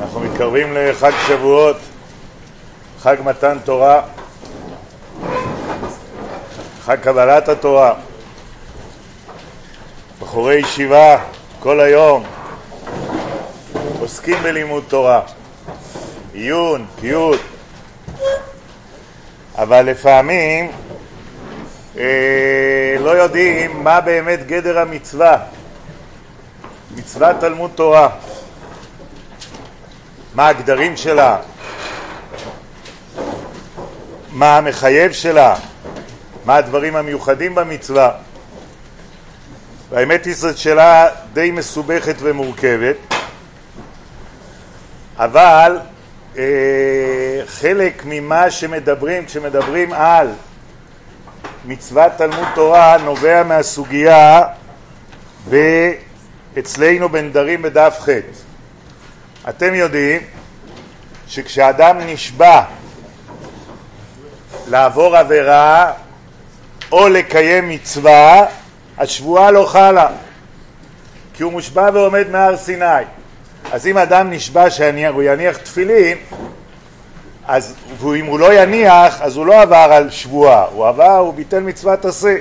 אנחנו מתקרבים לחג שבועות, חג מתן תורה, חג קבלת התורה. בחורי ישיבה כל היום עוסקים בלימוד תורה, עיון, פיוט, אבל לפעמים לא יודעים מה באמת גדר המצווה, מצוות תלמוד תורה, מה הגדרים שלה, מה המחייב שלה, מה הדברים המיוחדים במצווה. והאמת היא שזאת שאלה די מסובכת ומורכבת, אבל חלק ממה שמדברים, כשמדברים על מצוות תלמוד תורה, נובע מהסוגיה אצלנו בנדרים בדף ח'. אתם יודעים שכשאדם נשבע לעבור עבירה או לקיים מצווה, השבועה לא חלה, כי הוא מושבע ועומד מהר סיני. אז אם אדם נשבע שהוא יניח תפילין, ואם הוא לא יניח, אז הוא לא עבר על שבועה, הוא ביטל מצוות עשה.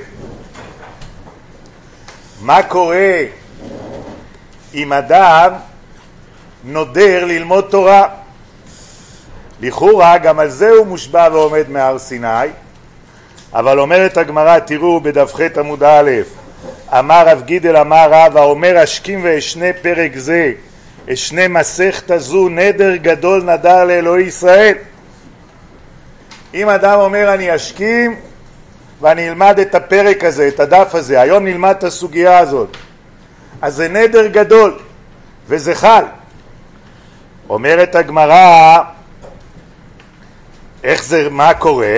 מה קורה אם אדם נודר ללמוד תורה? לכאורה גם על זה הוא מושבע ועומד מהר סיני, אבל אומרת הגמרא, תראו בדף ח' עמוד א', אמר רב גידל אמר רב, האומר השכים ואשנה פרק זה, אשנה מסכת זו, נדר גדול נדר לאלוהי ישראל. אם אדם אומר אני אשכים ואני אלמד את הפרק הזה, את הדף הזה, היום נלמד את הסוגיה הזאת, אז זה נדר גדול וזה חל. אומרת הגמרא, איך זה, מה קורה?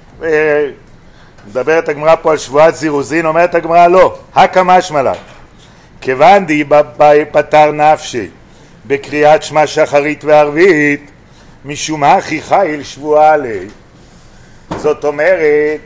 מדברת הגמרא פה על שבועת זירוזין. אומרת הגמרא לא, הקא משמע לן, כיוון די פטר נפשי בקריאת שמע שחרית וערבית, משום הכי חיל שבועה עלי. זאת אומרת,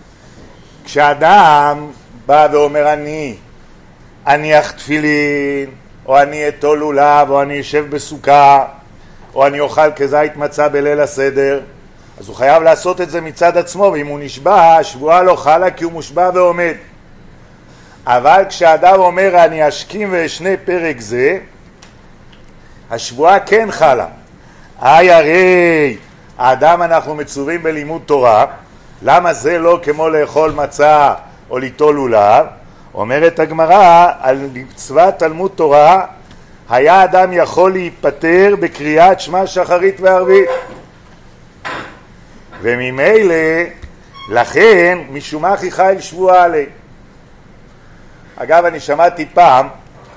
כשאדם בא ואומר אני אניח תפילין, או אני אטול לולב, או אני אשב בסוכה, או אני אוכל כזית מצה בליל הסדר, אז הוא חייב לעשות את זה מצד עצמו, ואם הוא נשבע, השבועה לא חלה כי הוא מושבע ועומד. אבל כשאדם אומר אני אשכים ואשנה פרק זה, השבועה כן חלה. הרי האדם, אנחנו מצווים בלימוד תורה, למה זה לא כמו לאכול מצה או ליטול לולב? אומרת הגמרא, על מצוות תלמוד תורה היה אדם יכול להיפטר בקריאת שמע שחרית וערבית, וממילא לכן משום הכי חיל שבועה עלי. אגב, אני שמעתי פעם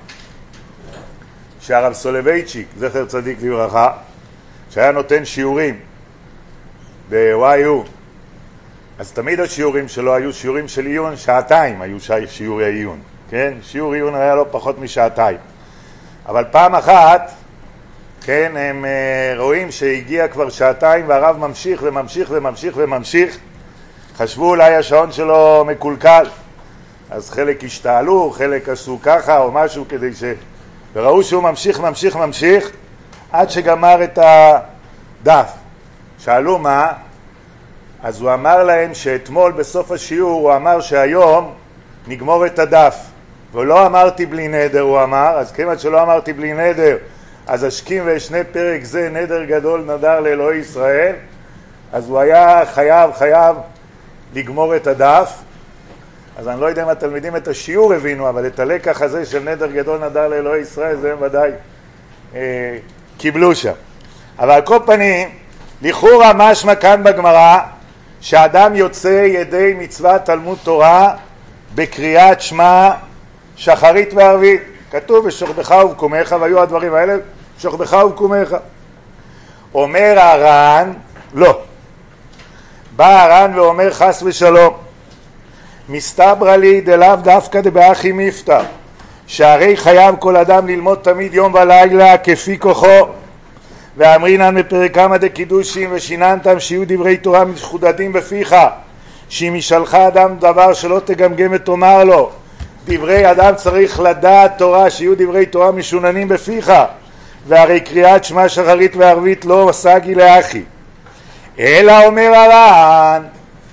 שהרב סולובייצ'יק, זכר צדיק לברכה, שהיה נותן שיעורים ב-YU, אז תמיד השיעורים שלו היו שיעורים של עיון, שעתיים היו שיעורי עיון, כן? שיעור עיון היה לא פחות משעתיים. אבל פעם אחת, כן, הם רואים שהגיע כבר שעתיים והרב ממשיך וממשיך וממשיך וממשיך. חשבו אולי השעון שלו מקולקל, אז חלק השתעלו, חלק עשו ככה או משהו כדי וראו שהוא ממשיך ממשיך ממשיך עד שגמר את הדף. שאלו מה? אז הוא אמר להם שאתמול בסוף השיעור הוא אמר שהיום נגמור את הדף, ולא אמרתי בלי נדר, הוא אמר, אז כמעט שלא אמרתי בלי נדר, אז אשכים ואשנה פרק זה, נדר גדול נדר לאלוהי ישראל, אז הוא היה חייב לגמור את הדף. אז אני לא יודע אם התלמידים את השיעור הבינו, אבל את הלקח הזה של נדר גדול נדר לאלוהי ישראל, זה הם ודאי קיבלו שם. אבל על כל פנים, לכאורה משמע כאן בגמרא, שאדם יוצא ידי מצוות תלמוד תורה בקריאת שמע שחרית וערבית. כתוב בשוכבך ובקומך, והיו הדברים האלה בשוכבך ובקומך. אומר הר"ן לא, בא הר"ן ואומר חס ושלום, מסתברא לי דלאו דווקא דבאחי מפתא, שהרי חייב כל אדם ללמוד תמיד יום ולילה כפי כוחו, ואמרינן בפרק כמה דקידושים ושיננתם שיהיו דברי תורה מחודדים בפיך, שאם ישאלך אדם דבר שלא תגמגם ותאמר לו, דברי אדם צריך לדעת תורה, שיהיו דברי תורה משוננים בפיך, והרי קריאת שמע שחרית וערבית לא סגי לאחי. אלא אומר הר"ן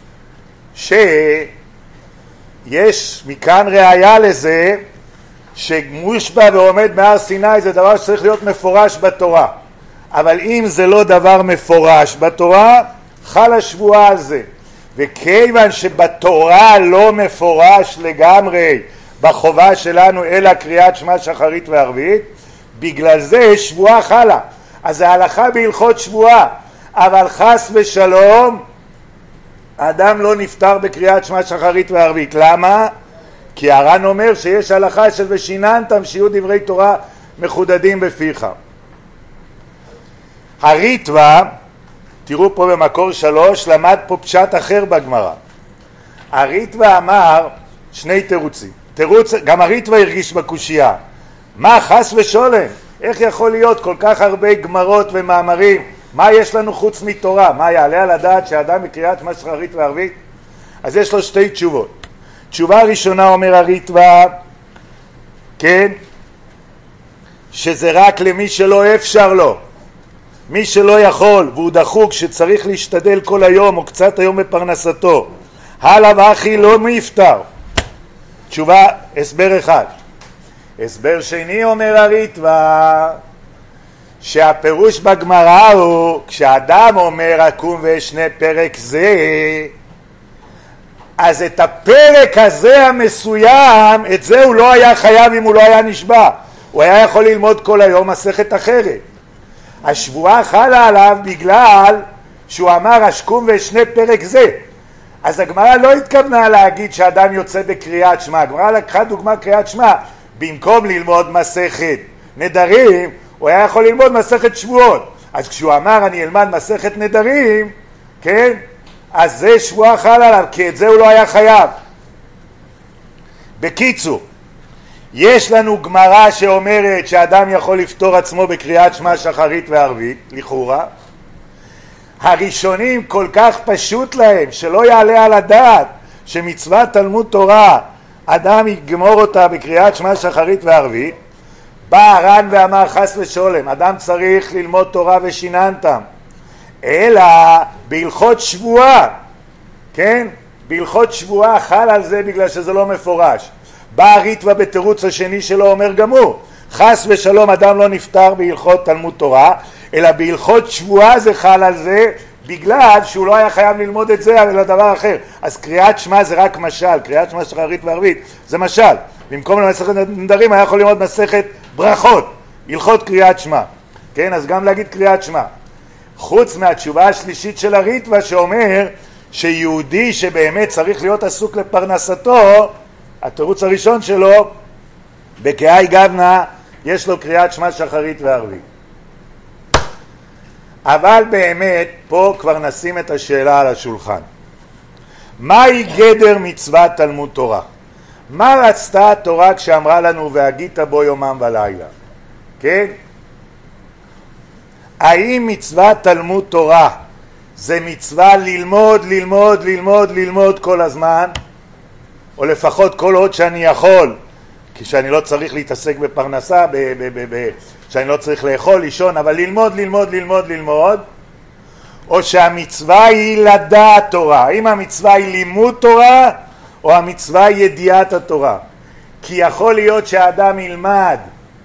שיש מכאן ראיה לזה שמושבע ועומד בהר סיני זה דבר שצריך להיות מפורש בתורה, אבל אם זה לא דבר מפורש בתורה חל השבועה על זה, וכיוון שבתורה לא מפורש לגמרי בחובה שלנו אלא קריאת שמע שחרית וערבית, בגלל זה שבועה חלה. אז זה הלכה בהלכות שבועה, אבל חס ושלום האדם לא נפטר בקריאת שמע שחרית וערבית. למה? כי הר"ן אומר שיש הלכה של ושיננתם שיהיו דברי תורה מחודדים בפיך. הריטב"א, תראו פה במקור 3, למד פה פשט אחר בגמרא. הריטב"א אמר שני תירוצים. גם הריטב"א הרגיש בקושייה, מה חס ושולם, איך יכול להיות כל כך הרבה גמרות ומאמרים, מה יש לנו חוץ מתורה? מה יעלה על הדעת שאדם מקריאת שמע שחרית וערבית? אז יש לו שתי תשובות. תשובה ראשונה אומר הריטב"א, כן, שזה רק למי שלא אפשר לו, מי שלא יכול והוא דחוק שצריך להשתדל כל היום או קצת היום בפרנסתו, הלאה ואחי לא מיפטר. תשובה, הסבר אחד. הסבר שני אומר הריטב"א, שהפירוש בגמרא הוא כשאדם אומר אקום ואשנה פרק זה, אז את הפרק הזה המסוים, את זה הוא לא היה חייב אם הוא לא היה נשבע, הוא היה יכול ללמוד כל היום מסכת אחרת. השבועה חלה עליו בגלל שהוא אמר אשקום ואשנה פרק זה. אז הגמרא לא התכוונה להגיד שאדם יוצא בקריאת שמע, הגמרא לקחה דוגמה קריאת שמע, במקום ללמוד מסכת נדרים הוא היה יכול ללמוד מסכת שבועות. אז כשהוא אמר אני אלמד מסכת נדרים, כן, אז זה שבועה חל עליו, כי את זה הוא לא היה חייב. בקיצור, יש לנו גמרא שאומרת שאדם יכול לפתור עצמו בקריאת שמע שחרית וערבית, לכאורה. הראשונים כל כך פשוט להם שלא יעלה על הדעת שמצוות תלמוד תורה אדם יגמור אותה בקריאת שמע שחרית וערבית. בא הר"ן ואמר חס ושולם, אדם צריך ללמוד תורה ושיננתם, אלא בהלכות שבועה, כן? בהלכות שבועה חל על זה בגלל שזה לא מפורש. בא הריטב"א בתירוץ השני שלו אומר גם הוא, חס ושלום אדם לא נפטר בהלכות תלמוד תורה, אלא בהלכות שבועה זה חל על זה בגלל שהוא לא היה חייב ללמוד את זה אלא דבר אחר. אז קריאת שמע זה רק משל, קריאת שמע שחרית וערבית זה משל. במקום למסכת נדרים היה יכול ללמוד מסכת ברכות, הלכות קריאת שמע, כן? אז גם להגיד קריאת שמע. חוץ מהתשובה השלישית של הריטב"א שאומר שיהודי שבאמת צריך להיות עסוק לפרנסתו, התירוץ הראשון שלו, בקהי גבנה יש לו קריאת שמע שחרית וערבית. אבל באמת פה כבר נשים את השאלה על השולחן. מהי גדר מצוות תלמוד תורה? מה רצתה התורה כשאמרה לנו והגית בו יומם ולילה? כן? האם מצוות תלמוד תורה זה מצווה ללמוד, ללמוד, ללמוד, ללמוד כל הזמן? או לפחות כל עוד שאני יכול, כשאני לא צריך להתעסק בפרנסה, שאני לא צריך לאכול, לישון, אבל ללמוד, ללמוד, ללמוד, ללמוד? או שהמצווה היא לדעת תורה? האם המצווה היא לימוד תורה או המצווה היא ידיעת התורה? כי יכול להיות שהאדם ילמד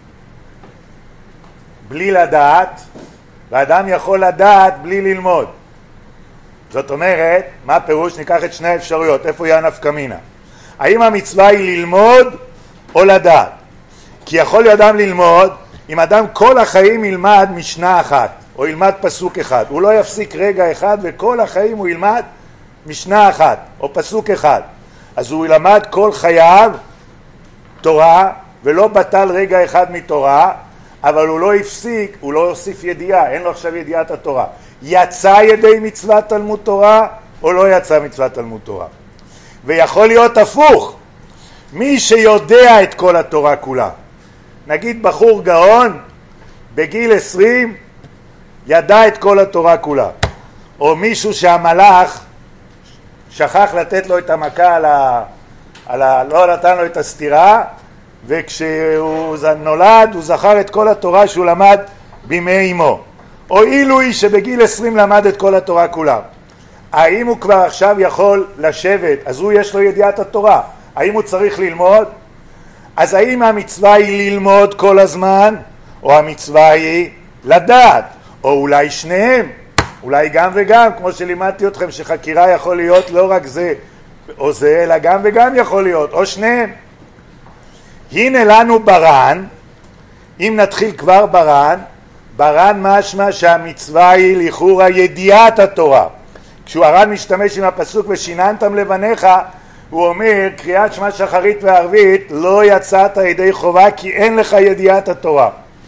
בלי לדעת, והאדם יכול לדעת בלי ללמוד. זאת אומרת, מה פירוש? ניקח את שני האפשרויות, איפה יהיה נפקא מינה? האם המצווה היא ללמוד או לדעת? כי יכול להיות אדם ללמוד, אם אדם כל החיים ילמד משנה אחת, או ילמד פסוק אחד, הוא לא יפסיק רגע אחד וכל החיים הוא ילמד משנה אחת, או פסוק אחד. אז הוא ילמד כל חייו תורה, ולא בטל רגע אחד מתורה, אבל הוא לא הפסיק, הוא לא הוסיף ידיעה, אין לו עכשיו ידיעת התורה. יצא ידי מצוות תלמוד תורה, או לא יצא מצוות תלמוד תורה. ויכול להיות הפוך, מי שיודע את כל התורה כולה, נגיד בחור גאון, בגיל 20, ידע את כל התורה כולה. או מישהו שהמלאך שכח לתת לו את המכה לא נתן לו את הסתירה, וכשהוא נולד הוא זכר את כל התורה שהוא למד בימי אמו. הואילו היא שבגיל 20 למד את כל התורה כולה. האם הוא כבר עכשיו יכול לשבת? אז הוא יש לו ידיעת התורה. האם הוא צריך ללמוד? אז האם המצווה היא ללמוד כל הזמן, או המצווה היא לדעת? או אולי שניהם, אולי גם וגם, כמו שלימדתי אתכם שחקירה יכול להיות לא רק זה או זה, אלא גם וגם יכול להיות, או שניהם. הנה לנו ברן, אם נתחיל כבר ברן משמע שהמצווה היא לכאורה ידיעת התורה. כשהוא הר"ן משתמש עם הפסוק ושיננתם לבניך, הוא אומר קריאת שמע שחרית וערבית לא יצאת ידי חובה כי אין לך ידיעת התורה.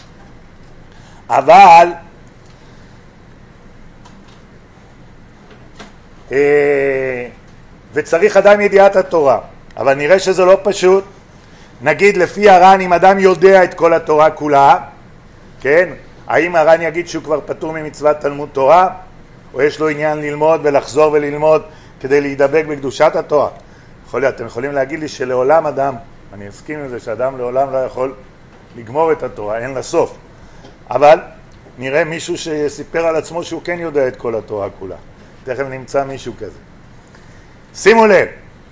אבל וצריך אדם ידיעת התורה, אבל נראה שזה לא פשוט. נגיד לפי הר"ן אם אדם יודע את כל התורה כולה, כן? האם הר"ן יגיד שהוא כבר פטור ממצוות תלמוד תורה, או יש לו עניין ללמוד ולחזור וללמוד כדי להידבק בקדושת התורה? אתם יכולים להגיד לי שלעולם אדם, אני אסכים עם זה שאדם לעולם לא יכול לגמור את התורה, אין לה סוף, אבל נראה מישהו שסיפר על עצמו שהוא כן יודע את כל התורה כולה. תכף נמצא מישהו כזה. שימו לב,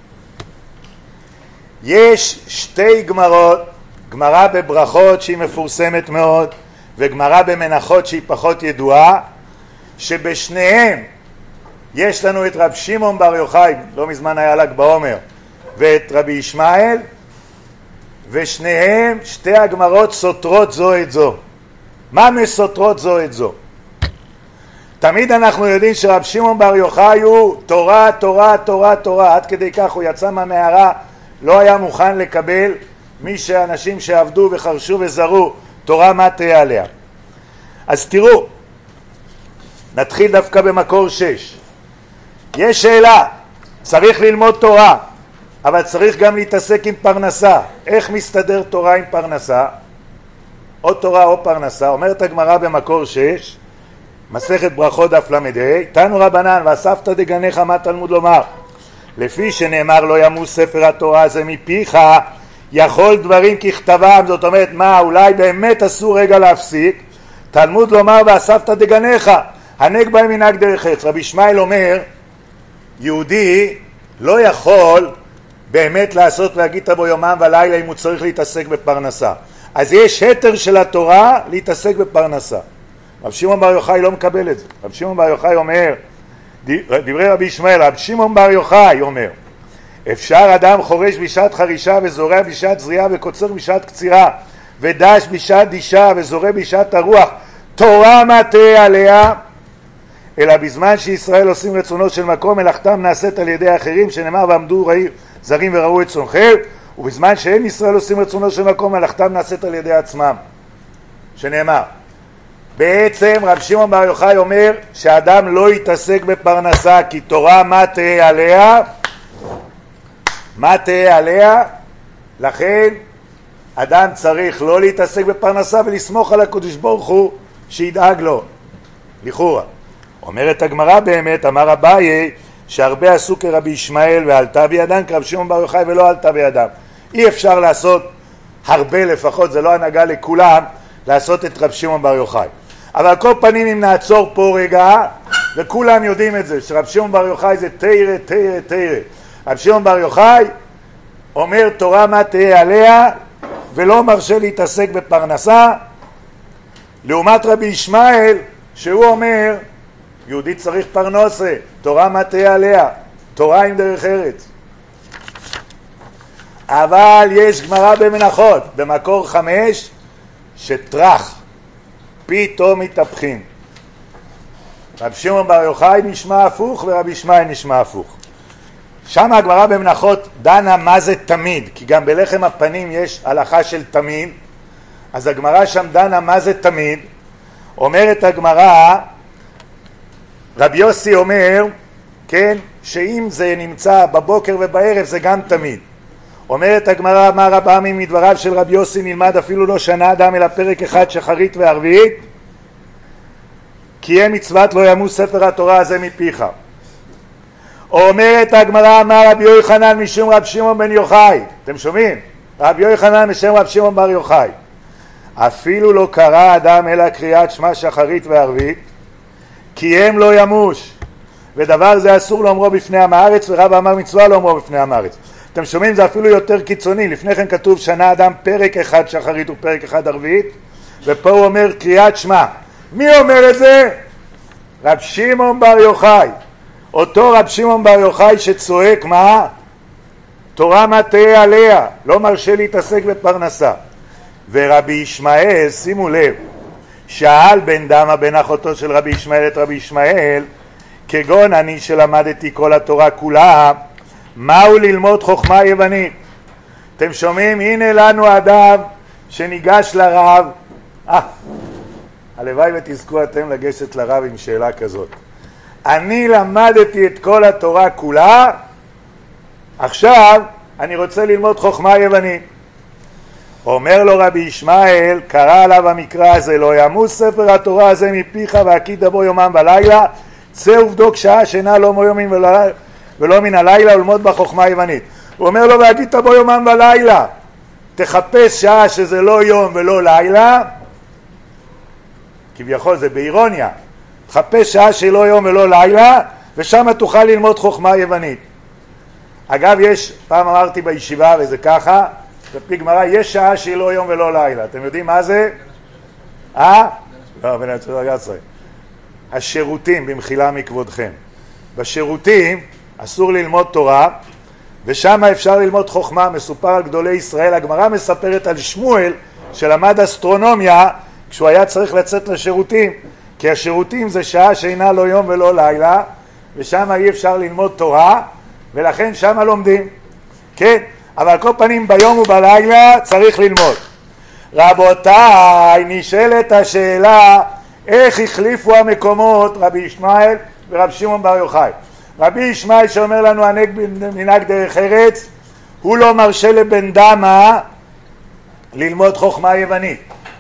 יש שתי גמרות, גמרה בברכות שהיא מפורסמת מאוד וגמרה במנחות שהיא פחות ידועה, שבשניהם יש לנו את רב שמעון בר יוחאי, לא מזמן היה ל"ג בעומר, ואת רבי ישמעאל, ושניהם, שתי הגמרות סותרות זו את זו. מה מסותרות זו את זו? תמיד אנחנו יודעים שרב שמעון בר יוחאי הוא תורה, תורה, תורה, תורה, עד כדי כך הוא יצא מהמערה, לא היה מוכן לקבל מי שאנשים שעבדו וחרשו וזרו תורה מה תהיה עליה. אז תראו, נתחיל דווקא במקור 6. יש שאלה, צריך ללמוד תורה, אבל צריך גם להתעסק עם פרנסה. איך מסתדר תורה עם פרנסה? או תורה או פרנסה. אומרת הגמרא במקור 6, מסכת ברכות דף ל"ה, תנו רבנן ואספת דגניך מה תלמוד לומר? לפי שנאמר לא ימוס ספר התורה הזה מפיך, יכול דברים ככתבם. זאת אומרת, מה, אולי באמת אסור רגע להפסיק? תלמוד לומר ואספת דגניך, הנהג בהם מנהג דרך עץ. רבי ישמעאל אומר, יהודי לא יכול באמת לעשות והגית בו יומם ולילה אם הוא צריך להתעסק בפרנסה. אז יש היתר של התורה להתעסק בפרנסה. רב שמעון בר יוחאי לא מקבל את זה. רב שמעון בר יוחאי אומר, דברי רבי ישמעאל, רב שמעון בר יוחאי אומר, אפשר אדם חורש בשעת חרישה וזורע בשעת זריעה וקוצר בשעת קצירה ודש בשעת דישה וזורע בשעת הרוח, תורה מה תהיה עליה? אלא בזמן שישראל עושים רצונו של מקום, מלאכתם נעשית על ידי האחרים, שנאמר ועמדו זרים וראו את צונכם, ובזמן שאין ישראל עושים רצונו של מקום, מלאכתם נעשית על ידי עצמם, שנאמר. בעצם רב שמעון בר יוחאי אומר שאדם לא יתעסק בפרנסה, כי תורה מה תהיה עליה? מה תהיה עליה? לכן אדם צריך לא להתעסק בפרנסה ולסמוך על הקדוש ברוך הוא שידאג לו, לכאורה. אומרת הגמרא באמת, אמר אביי, שהרבה עשו כרבי ישמעאל ועלתה בידם כרב שמעון בר יוחאי ולא עלתה בידם. אי אפשר לעשות הרבה, לפחות זה לא הנהגה לכולם, לעשות את רב שמעון בר יוחאי. אבל על כל פנים אם נעצור פה רגע, וכולם יודעים את זה, שרב שמעון בר יוחאי זה תירא, תירא, תירא. רב שמעון בר יוחאי אומר תורה מה תהיה עליה, ולא מרשה להתעסק בפרנסה, לעומת רבי ישמעאל שהוא אומר יהודי צריך פרנסה, תורה מה תהיה עליה, תורה עם דרך ארץ. אבל יש גמרא במנחות במקור 5 שטרח פתאום מתהפכים. רב שמעון בר יוחאי נשמע הפוך ורבי ישמעאל נשמע הפוך. שם הגמרא במנחות דנה מה זה תמיד, כי גם בלחם הפנים יש הלכה של תמיד, אז הגמרא שם דנה מה זה תמיד. אומרת הגמרא, רבי יוסי אומר, כן, שאם זה נמצא בבוקר ובערב זה גם תמיד. אומרת הגמרא, מה רב עמי מדבריו של רבי יוסי נלמד אפילו לא שנה אדם אלא פרק אחד שחרית וערבית, כי יהיה מצוות לא ימוס ספר התורה הזה מפיך. אומרת הגמרא, אמר רבי יוחנן משום רב שמעון בן יוחאי, אתם שומעים? רבי יוחנן בשם רב שמעון בר יוחאי, אפילו לא קרא אדם אלא קריאת שמע שחרית וערבית, כי הם לא ימוש, ודבר זה אסור לאומרו בפני עם הארץ, ורב אמר מצווה לאומרו בפני עם הארץ. אתם שומעים, זה אפילו יותר קיצוני. לפני כן כתוב שנה אדם פרק אחד שחרית ופרק אחד ערבית, ופה הוא אומר קריאת שמע. מי אומר את זה? רב שמעון בר יוחאי. אותו רב שמעון בר יוחאי שצועק מה? תורה מה תהיה עליה, לא מרשה להתעסק בפרנסה. ורבי ישמעאל, שימו לב, שאל בן דמה בן אחותו של רבי ישמעאל את רבי ישמעאל, כגון אני שלמדתי כל התורה כולה, מהו ללמוד חוכמה יוונית? אתם שומעים? הנה לנו אדם שניגש לרב. הלוואי ותזכו אתם לגשת לרב עם שאלה כזאת. אני למדתי את כל התורה כולה, עכשיו אני רוצה ללמוד חוכמה יוונית. אומר לו רבי ישמעאל, קרא עליו המקרא הזה, לא ימוש ספר התורה הזה מפיך והכית בו יומם ולילה, צא ובדוק שעה שינה לא מיומין ולא מן הלילה ולמוד בחוכמה יוונית. הוא אומר לו, והכית בו יומם ולילה, תחפש שעה שזה לא יום ולא לילה, כביכול זה באירוניה, תחפש שעה שלא יום ולא לילה, ושם תוכל ללמוד חוכמה יוונית. אגב, יש, פעם אמרתי בישיבה וזה ככה, בפי גמרא, יש שעה שהיא לא יום ולא לילה. אתם יודעים מה זה? לא, בן הצורה. השירותים, במחילה מכבודכם. בשירותים אסור ללמוד תורה, ושם אפשר ללמוד חוכמה. מסופר על גדולי ישראל. הגמרא מספרת על שמואל שלמד אסטרונומיה כשהוא היה צריך לצאת לשירותים, כי השירותים זה שעה שאינה לא יום ולא לילה, ושם אי אפשר ללמוד תורה, ולכן שם לומדים. כן, אבל כל פנים ביום ובלילה צריך ללמוד. רבותיי, נשאלת השאלה איך החליפו המקומות רבי ישמעאל ורב שמעון בר יוחאי. רבי ישמעאל שאומר לנו הנהג מנהג דרך ארץ, הוא לא מרשה לבן דמה ללמוד חוכמה יוונית.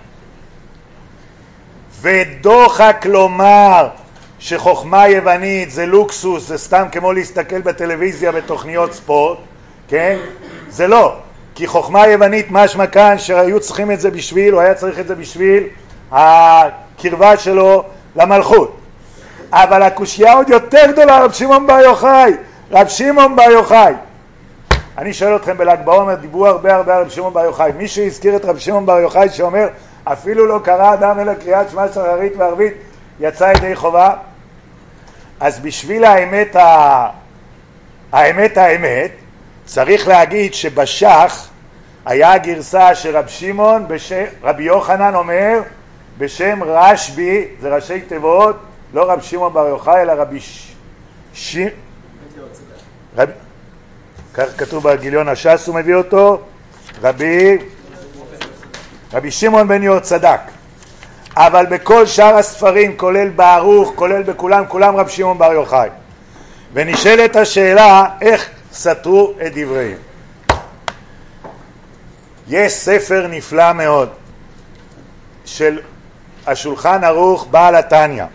ודוחק לומר שחוכמה יוונית זה לוקסוס, זה סתם כמו להסתכל בטלוויזיה בתוכניות ספורט, כן? זה לא, כי חוכמה יוונית משמע כאן שהיו צריכים את זה בשביל, הוא היה צריך את זה בשביל הקרבה שלו למלכות. אבל הקושיה עוד יותר גדולה, רב שמעון בר יוחאי, רב שמעון בר יוחאי. אני שואל אתכם בל"ג בעומר, דיברו הרבה על רב שמעון בר יוחאי. מישהו הזכיר את רב שמעון בר יוחאי שאומר, אפילו לא קרא אדם אלא קריאת שמע שחרית וערבית, יצא ידי חובה? אז בשביל האמת, צריך להגיד שבשח היה גרסה שרב שמעון, רבי יוחנן אומר, בשם רשב"י, זה ראשי תיבות, לא רב שמעון בר יוחאי, אלא רבי כך כתוב בגיליון הש"ס, הוא מביא אותו, רבי שמעון בן יהוצדק. אבל בכל שאר הספרים, כולל בערוך, כולל בכולם, כולם רב שמעון בר יוחאי. ונשאלת השאלה, איך סתרו את דבריהם? יש ספר נפלא מאוד של השולחן ערוך בעל התניא,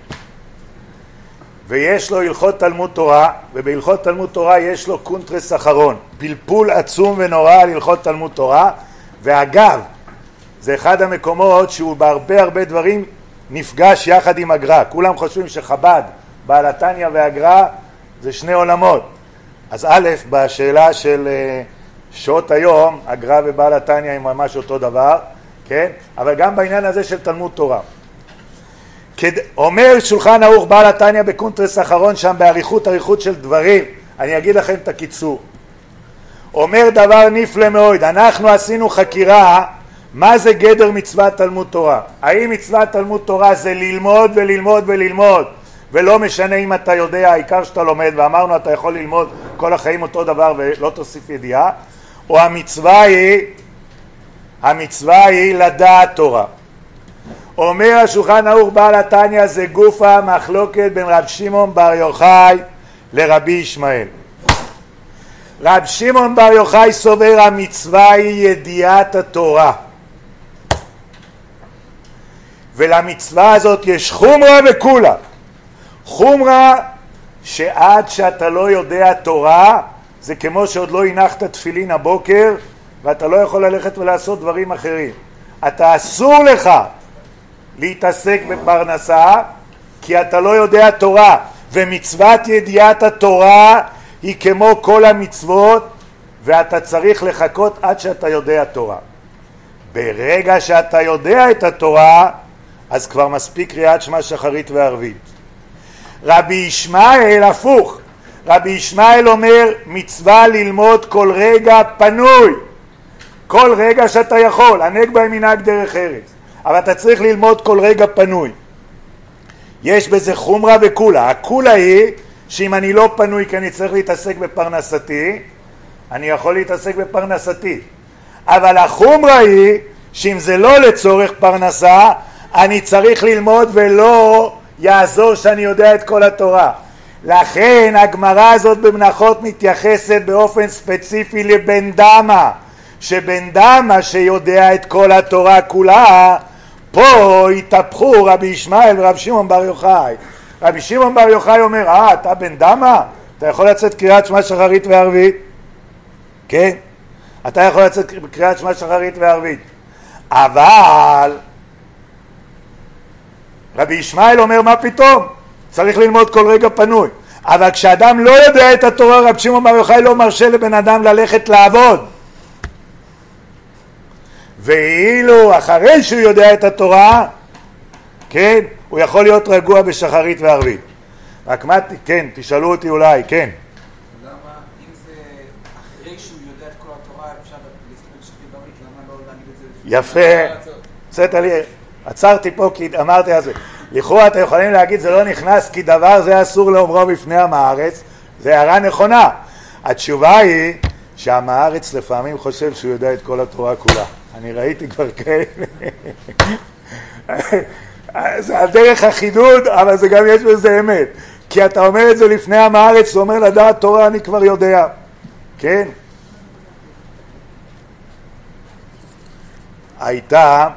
ויש לו הלכות תלמוד תורה, ובהלכות תלמוד תורה יש לו קונטרס אחרון, פלפול עצום ונורא על הלכות תלמוד תורה. ואגב, זה אחד המקומות שהוא בהרבה דברים נפגש יחד עם הגר"א. כולם חושבים שחב"ד, בעל התניא והגר"א זה שני עולמות. אז א', בשאלה של שעות היום, הגר"א ובעל התניא הם ממש אותו דבר, כן? אבל גם בעניין הזה של תלמוד תורה. אומר שולחן ערוך בעל התניא בקונטרס האחרון שם באריכות של דברים, אני אגיד לכם את הקיצור. אומר דבר נפלא מאוד, אנחנו עשינו חקירה מה זה גדר מצוות תלמוד תורה. האם מצוות תלמוד תורה זה ללמוד וללמוד וללמוד, ולא משנה אם אתה יודע, העיקר שאתה לומד, ואמרנו אתה יכול ללמוד כל החיים אותו דבר ולא תוסיף ידיעה, או המצווה היא לדעת תורה. אומר השולחן ערוך בעל התניא, זה גופה מחלוקת בין רב שמעון בר יוחאי לרבי ישמעאל. רב שמעון בר יוחאי סובר המצווה היא ידיעת התורה, ולמצווה הזאת יש חומרה וכולה. חומרה שעד שאתה לא יודע תורה, זה כמו שעוד לא הנחת תפילין הבוקר ואתה לא יכול ללכת ולעשות דברים אחרים. אתה אסור לך להתעסק בפרנסה, כי אתה לא יודע תורה, ומצוות ידיעת התורה היא כמו כל המצוות, ואתה צריך לחכות עד שאתה יודע תורה. ברגע שאתה יודע את התורה, אז כבר מספיק קריאת שמע שחרית וערבית. רבי ישמעאל הפוך, רבי ישמעאל אומר מצווה ללמוד כל רגע פנוי, כל רגע שאתה יכול, הנהג בהם מנהג דרך ארץ, אבל אתה צריך ללמוד כל רגע פנוי. יש בזה חומרה וקולה. הקולה היא שאם אני לא פנוי כי אני צריך להתעסק בפרנסתי, אני יכול להתעסק בפרנסתי, אבל החומרה היא שאם זה לא לצורך פרנסה, אני צריך ללמוד ולא יעזור שאני יודע את כל התורה. לכן הגמרא הזאת במנחות מתייחסת באופן ספציפי לבן דמה, שבן דמה שיודע את כל התורה כולה, פה התהפכו רבי ישמעאל ורב שמעון בר יוחאי. רבי שמעון בר יוחאי אומר, אתה בן דמה? אתה יכול לצאת קריאת שמע שחרית וערבית? כן? אתה יכול לצאת קריאת שמע שחרית וערבית. אבל רבי ישמעאל אומר, מה פתאום? צריך ללמוד כל רגע פנוי. אבל כשאדם לא יודע את התורה, רבי שמעון בר יוחאי לא מרשה לבן אדם ללכת לעבוד. ואילו אחרי שהוא יודע את התורה, כן, הוא יכול להיות רגוע בשחרית וערבית. רק מה, כן, תשאלו אותי אולי, כן. למה, אם זה אחרי שהוא יודע את כל התורה, אפשר להסתכל בשחרית וערבית, למה לא להגיד את זה? יפה. צאת לי, עצרתי פה כי אמרתי על זה. לכאורה אתם יכולים להגיד זה לא נכנס כי דבר זה אסור לאומרו בפני עם הארץ. זה הערה נכונה. התשובה היא שעם הארץ לפעמים חושב שהוא יודע את כל התורה כולה. אני ראיתי כבר כאלה. זה על דרך החידוד, אבל זה גם יש בזה אמת. כי אתה אומר את זה לפני עם הארץ, הוא אומר לדעת תורה אני כבר יודע. כן? הייתה,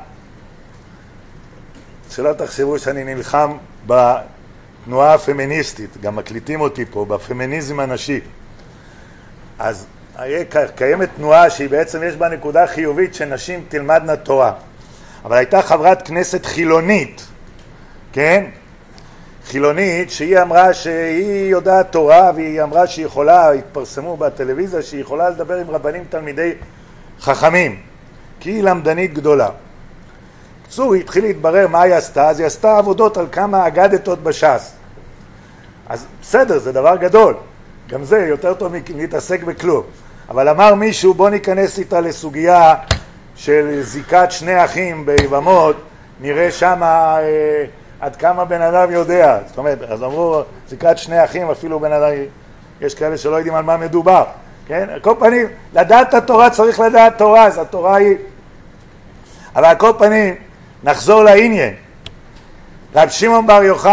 שלא תחשבו שאני נלחם בתנועה הפמיניסטית, גם מקליטים אותי פה, בפמיניזם הנשי. אז קיימת תנועה שהיא בעצם יש בה נקודה חיובית שנשים תלמדנה תורה. אבל הייתה חברת כנסת חילונית, כן? חילונית שהיא אמרה שהיא יודעת תורה, והיא אמרה שהיא יכולה, התפרסמו בטלוויזיה, שהיא יכולה לדבר עם רבנים תלמידי חכמים, כי היא למדנית גדולה. קצור, היא התחילה להתברר מה היא עשתה, אז היא עשתה עבודות על כמה אגדתות בש"ס. אז בסדר, זה דבר גדול. גם זה יותר טוב להתעסק בכלום. אבל אמר מישהו, בוא ניכנס איתה לסוגיה של זיקת שני אחים ביבמות, נראה שמה עד כמה בן אדם יודע. זאת אומרת, אז אמרו, זיקת שני אחים, אפילו בן אדם, יש כאלה שלא יודעים על מה מדובר. כן? על כל פנים, לדעת את התורה צריך לדעת תורה, אז התורה היא... אבל על כל פנים, נחזור לעניין. רב שמעון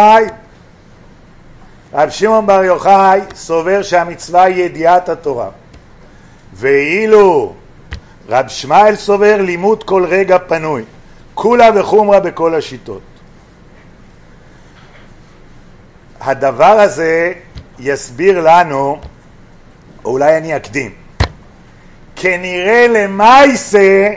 בר יוחאי סובר שהמצווה היא ידיעת התורה. ואילו רב ישמעאל סובר לימוד כל רגע פנוי. כולה וחומרה בכל השיטות. הדבר הזה יסביר לנו, או אולי אני אקדים, כנראה למעשה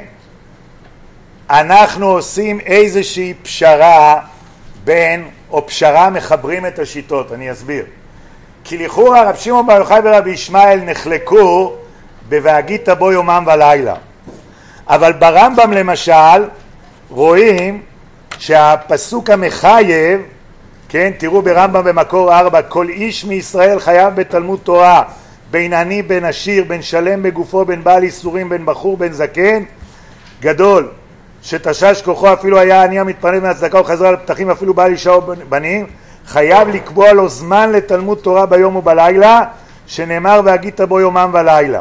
אנחנו עושים איזושהי פשרה בין, או פשרה מחברים את השיטות, אני אסביר. כי לכאורה רב שמעון בר יוחאי ורבי ישמעאל נחלקו ב"והגית בו יומם ולילה". אבל ברמב"ם למשל רואים שהפסוק המחייב, כן, תראו ברמב"ם במקור 4, כל איש מישראל חייב בתלמוד תורה, בין עני בין עשיר, בין שלם בגופו, בין בעל איסורים, בין בחור בין זקן, גדול, שתשש כוחו אפילו היה עני המתפרנס מהצדקה וחזרה על פתחים אפילו בעל אישה או בנים, חייב לקבוע לו זמן לתלמוד תורה ביום ובלילה, שנאמר והגית בו יומם ולילה.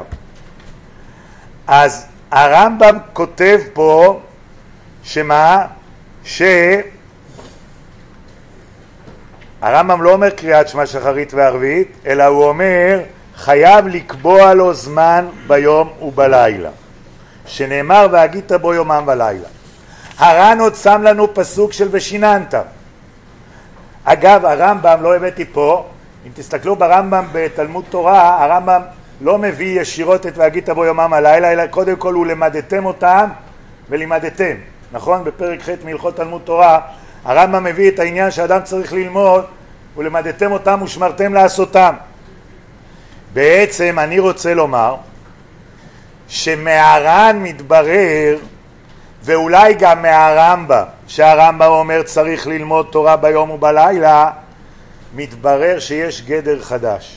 אז הרמב"ם כותב פה שמה? הרמב"ם לא אומר קריאת שמע שחרית וערבית, אלא הוא אומר חייב לקבוע לו זמן ביום ובלילה, שנאמר והגית בו יומם ולילה. הר"ן עוד שם לנו פסוק של ושיננת. אגב, הרמב"ם, לא הבאתי פה, אם תסתכלו ברמב"ם בתלמוד תורה, הרמב"ם לא מביא ישירות את והגית בו יומם הלילה, אלא קודם כל הוא למדתם אותם ולימדתם. נכון? בפרק ח' מהלכות תלמוד תורה, הרמב"ם מביא את העניין שאדם צריך ללמוד, ולמדתם אותם ושמרתם לעשותם. בעצם אני רוצה לומר, שמהר"ן מתברר, ואולי גם מהרמב"ם, שהרמב"ם אומר צריך ללמוד תורה ביום ובלילה, מתברר שיש גדר חדש.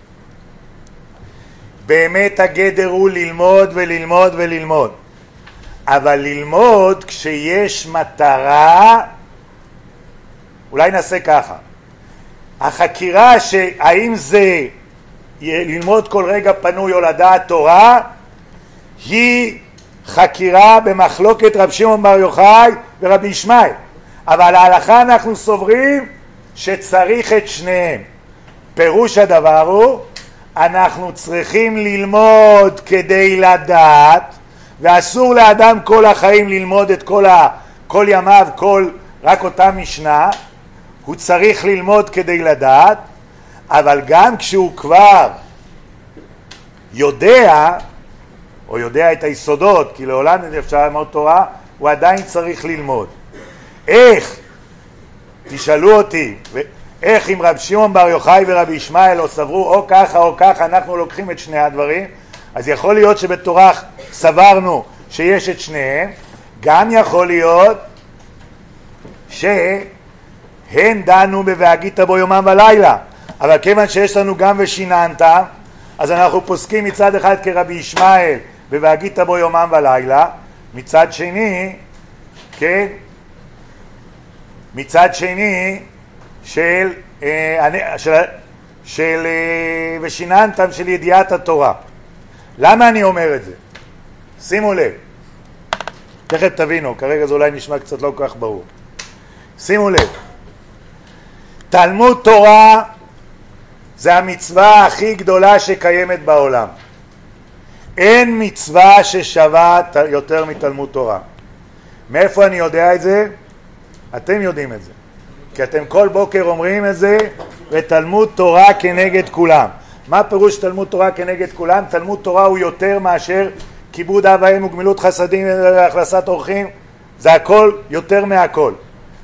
באמת הגדר הוא ללמוד וללמוד וללמוד. אבל ללמוד כשיש מטרה, אולי נעשה ככה. החקירה שהאם זה ללמוד כל רגע פנוי או לדעת תורה, היא חקירה במחלוקת רב שמעון בר יוחאי ורבי ישמעאל. אבל ההלכה אנחנו סוברים שצריך את שניהם. פירוש הדבר הוא, אנחנו צריכים ללמוד כדי לדעת, ואסור לאדם כל החיים ללמוד את כל ימיו, רק אותה משנה. הוא צריך ללמוד כדי לדעת, אבל גם כשהוא כבר יודע, או יודע את היסודות, כי לעולם אפשר ללמוד תורה, הוא עדיין צריך ללמוד. איך? תשאלו אותי, איך אם רב שמעון בר יוחאי ורבי ישמעאל לא סברו או ככה או ככה, אנחנו לוקחים את שני הדברים, אז יכול להיות שבתורה סברנו שיש את שניהם, גם יכול להיות שהן דנו ב"והגית בו יומם ולילה", אבל כיוון שיש לנו גם ושיננת, אז אנחנו פוסקים מצד אחד כרבי ישמעאל ב"והגית בו יומם ולילה", מצד שני, כן, מצד שני של ושיננתם של ידיעת התורה. למה אני אומר את זה? שימו לב, תכף תבינו, כרגע זה אולי נשמע קצת לא כל כך ברור. שימו לב, תלמוד תורה זה המצווה הכי גדולה שקיימת בעולם. אין מצווה ששווה יותר מתלמוד תורה. מאיפה אני יודע את זה? אתם יודעים את זה, כי אתם כל בוקר אומרים את זה, ותלמוד תורה כנגד כולם. מה פירוש תלמוד תורה כנגד כולם? תלמוד תורה הוא יותר מאשר כיבוד אב ואם וגמילות חסדים והכנסת אורחים, זה הכל יותר מהכל.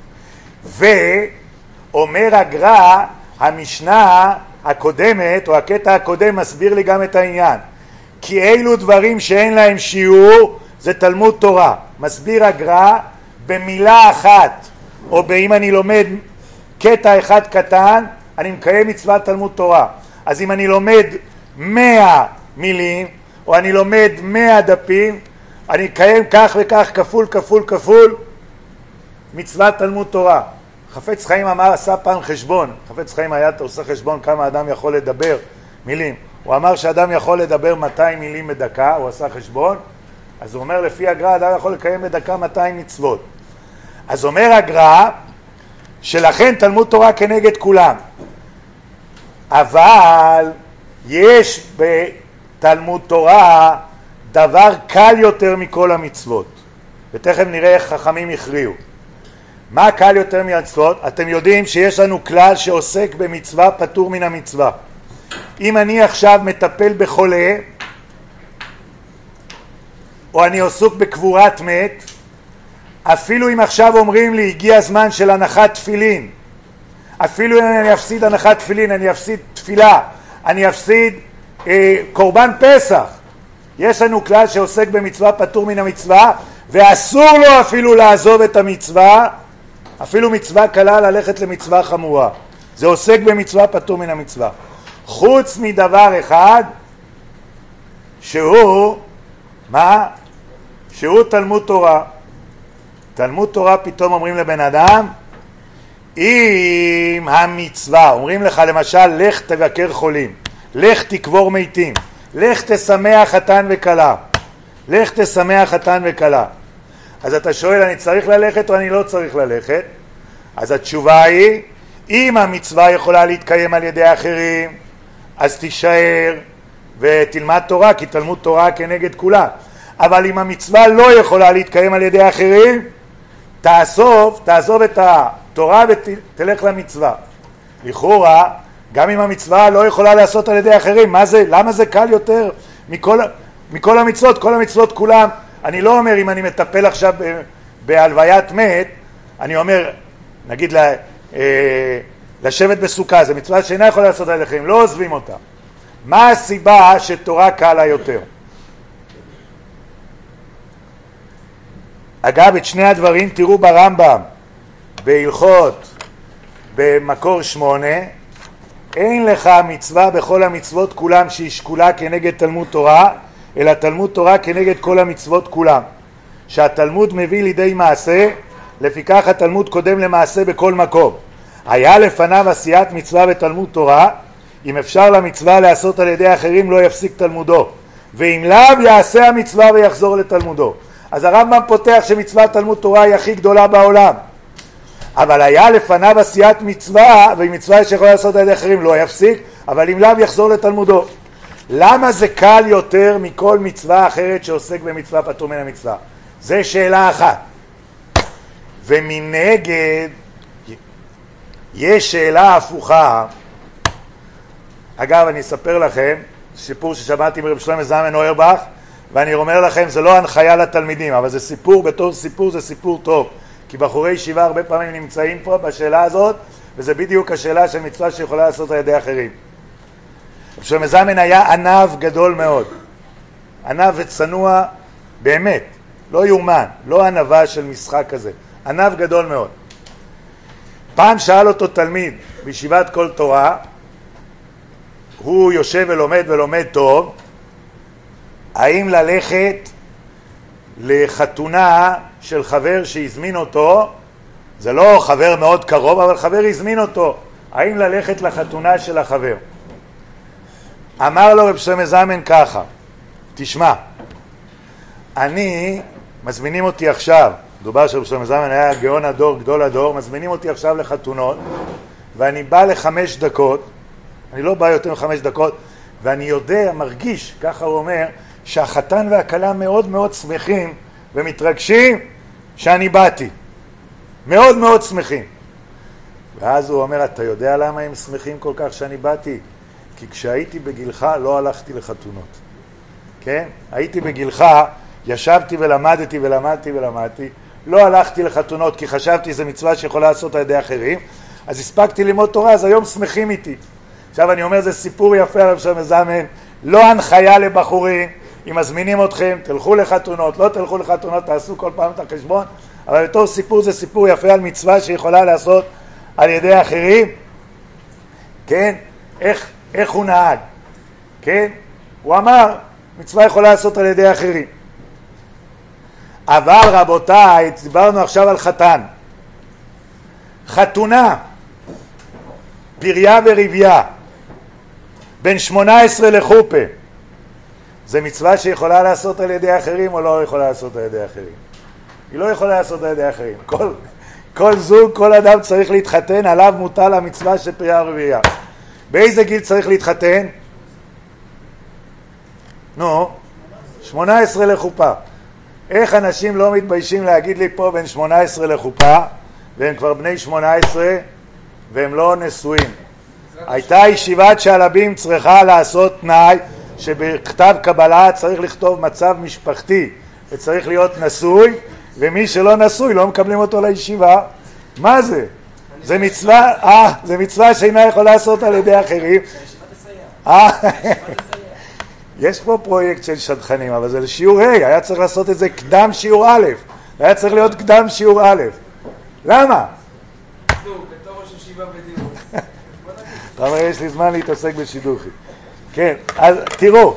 ואומר הגר"א, המשנה הקודמת או הקטע הקודם מסביר לי גם את העניין, כי אילו דברים שאין להם שיעור זה תלמוד תורה. מסביר הגר"א במילה אחת, או אם אני לומד קטע אחד קטן, אני מקיים מצוות תלמוד תורה. אז אם אני לומד 100 מילים, או אני לומד 100 דפים, אני מקיים כך וכך כפול כפול כפול מצוות תלמוד תורה. חפץ חיים עשה פעם חשבון, חפץ חיים היה עושה חשבון כמה אדם יכול לדבר מילים. הוא אמר שאדם יכול לדבר 200 מילים בדקה, הוא עשה חשבון, אז הוא אומר לפי הגר"א אדם יכול לקיים בדקה 200 מצוות. אז אומר הגר"א שלכן תלמוד תורה כנגד כולם, אבל יש בתלמוד תורה דבר קל יותר מכל המצוות, ותכף נראה איך חכמים הכריעו. מה קל יותר מהמצוות? אתם יודעים שיש לנו כלל שעוסק במצווה פטור מן המצווה. אם אני עכשיו מטפל בחולה, או אני עסוק בקבורת מת, אפילו אם עכשיו אומרים לי הגיע הזמן של הנחת תפילין, אפילו אם אני אפסיד הנחת תפילין, אני אפסיד תפילה, אני אפסיד קורבן פסח, יש לנו כלל שעוסק במצווה פטור מן המצווה, ואסור לו אפילו לעזוב את המצווה, אפילו מצווה קלה ללכת למצווה חמורה. זה עוסק במצווה פטור מן המצווה. חוץ מדבר אחד, שהוא, מה? שהוא תלמוד תורה. תלמוד תורה פתאום אומרים לבן אדם, אם המצווה, אומרים לך למשל, לך תבקר חולים, לך תקבור מתים, לך תשמח חתן וכלה, לך תשמח חתן וכלה. אז אתה שואל, אני צריך ללכת או אני לא צריך ללכת? אז התשובה היא, אם המצווה יכולה להתקיים על ידי אחרים, אז תישאר ותלמד תורה, כי תלמוד תורה כנגד כולה. אבל אם המצווה לא יכולה להתקיים על ידי אחרים, תעזוב את התורה ותלך למצווה. לכאורה, גם אם המצווה לא יכולה לעשות על ידי אחרים. מה זה? למה זה קל יותר מכל המצוות? כל המצוות כולם. אני לא אומר אם אני מטפל עכשיו בהלוויית מת, אני אומר, נגיד לשבת בסוכה, זה מצווה שאינה יכולה לעשות על ידי אחרים, לא עוזבים אותה. מה הסיבה שתורה קלה יותר? אגב, את שני הדברים תראו ברמב"ם, בהלכות, במקור 8, אין לך מצווה בכל המצוות כולם שהיא שקולה כנגד תלמוד תורה, אלא תלמוד תורה כנגד כל המצוות כולם. שהתלמוד מביא לידי מעשה, לפיכך התלמוד קודם למעשה בכל מקום. היה לפניו עשיית מצווה בתלמוד תורה, אם אפשר למצווה לעשות על ידי אחרים לא יפסיק תלמודו, ואם לאו יעשה המצווה ויחזור לתלמודו. אז הרמב"ם פותח שמצוות תלמוד תורה היא הכי גדולה בעולם, אבל היה לפניו עשיית מצווה, ואם מצווה שיכולה לעשות על ידי אחרים לא יפסיק, אבל אם לאו יחזור לתלמודו. למה זה קל יותר מכל מצווה אחרת שעוסק במצווה פטור מן המצווה? זה שאלה אחת. ומנגד יש שאלה הפוכה. אגב, אני אספר לכם סיפור ששמעתי מרב שלמה זלמן אוירבך, ואני אומר לכם, זה לא הנחיה לתלמידים, אבל זה סיפור, בתור סיפור זה סיפור טוב, כי בחורי ישיבה הרבה פעמים נמצאים פה בשאלה הזאת, וזה בדיוק השאלה של מצווה שיכולה לעשות על ידי אחרים. רב שלמה זלמן היה ענב גדול מאוד, ענב וצנוע באמת, לא יאומן, לא ענבה של משחק כזה, ענב גדול מאוד. פעם שאל אותו תלמיד בישיבת כל תורה, הוא יושב ולומד טוב, האם ללכת לחתונה של חבר שהזמין אותו, זה לא חבר מאוד קרוב, אבל חבר הזמין אותו, האם ללכת לחתונה של החבר? אמר לו רב שלמה זלמן ככה, תשמע, מזמינים אותי עכשיו, דובר שרב שלמה זלמן היה גאון הדור, גדול הדור, מזמינים אותי עכשיו לחתונות, ואני בא ל5 דקות, אני לא בא יותר מ5 דקות, ואני יודע, מרגיש, ככה הוא אומר, שהחתן והכלה מאוד מאוד שמחים ומתרגשים שאני באתי. מאוד מאוד שמחים. ואז הוא אומר, אתה יודע למה הם שמחים כל כך שאני באתי? כי כשהייתי בגילך לא הלכתי לחתונות. כן? הייתי בגילך, ישבתי ולמדתי, לא הלכתי לחתונות כי חשבתי שזה מצווה שיכולה לעשות על ידי אחרים, אז הספקתי ללמוד תורה, אז היום שמחים איתי. עכשיו אני אומר, זה סיפור יפה רב שלמה זלמן, לא הנחיה לבחורים, אם מזמינים אתכם, תלכו לחתונות, לא תלכו לחתונות, תעשו כל פעם את החשבון, אבל בתור סיפור זה סיפור יפה על מצווה שיכולה לעשות על ידי אחרים. כן? איך הוא נהג? כן? הוא אמר, מצווה יכולה לעשות על ידי אחרים. אבל רבותיי, דיברנו עכשיו על חתן. חתונה, פריה ורביה, בין 18 לחופה, זה מצווה שיכולה לעשות על ידי אחרים או לא יכולה לעשות על ידי אחרים? היא לא יכולה לעשות על ידי אחרים. כל זוג, כל אדם צריך להתחתן, עליו מוטל המצווה של פריה ורביה. באיזה גיל צריך להתחתן? 18 לחופה. איך אנשים לא מתביישים להגיד לי פה בין 18 לחופה, והם כבר בני 18 והם לא נשואים? הייתה ישיבת שעלבים צריכה לעשות תנאי שבכתב קבלה צריך לכתוב מצב משפחתי וצריך להיות נשוי, ומי שלא נשוי לא מקבלים אותו לישיבה. מה זה? זה מצווה שאינה יכולה לעשות על ידי אחרים. יש פה פרויקט של שדכנים, אבל זה לשיעור ה', היה צריך לעשות את זה קדם שיעור א', היה צריך להיות קדם שיעור א'. למה? בתור ראש ישיבה בדיוק. אתה אומר, יש לי זמן להתעסק בשידוכים. כן, אז תראו,